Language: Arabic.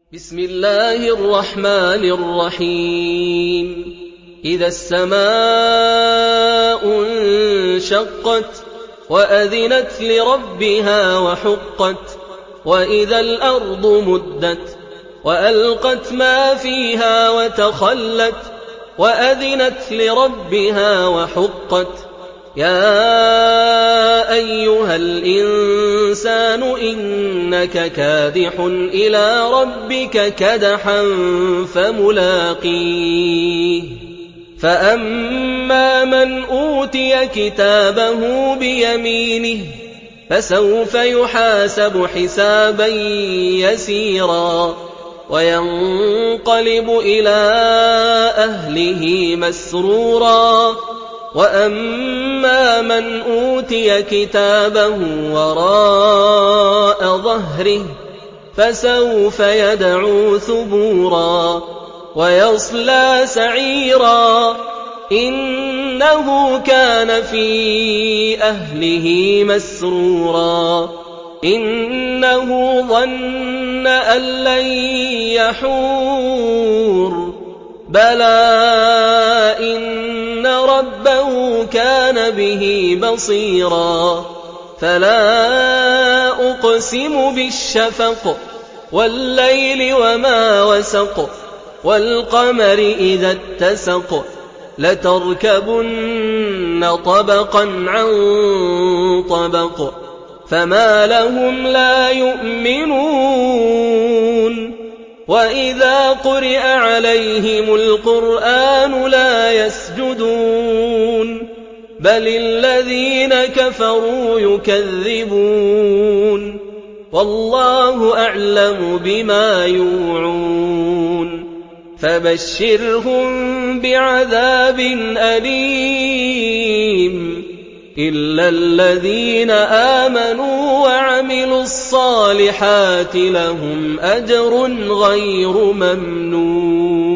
بسم الله الرحمن الرحيم إذا السماء انشقت وأذنت لربها وحقت وإذا الأرض مدت وألقت ما فيها وتخلت وأذنت لربها وحقت يا أيها الإنسان إنك كادح إلى ربك كدحا فملاقيه فأما من أوتي كتابه بيمينه فسوف يحاسب حسابا يسيرا وينقلب إلى أهله مسرورا وأما من أوتي كتابه وراء ظهره فسوف يدعو ثبورا ويصلى سعيرا إنه كان في أهله مسرورا إنه ظن أن لن يحور بلى إن ربه كان به بصيرا فلا أقسم بالشفق والليل وما وسق والقمر إذا اتسق لتركبن طبقا عن طبق فما لهم لا يؤمنون وإذا قرئ عليهم القرآن لا يسجدون بل الذين كفروا يكذبون والله أعلم بما يوعون فبشرهم بعذاب أليم إلا الذين آمنوا وعملوا الصالحات لهم أجر غير ممنون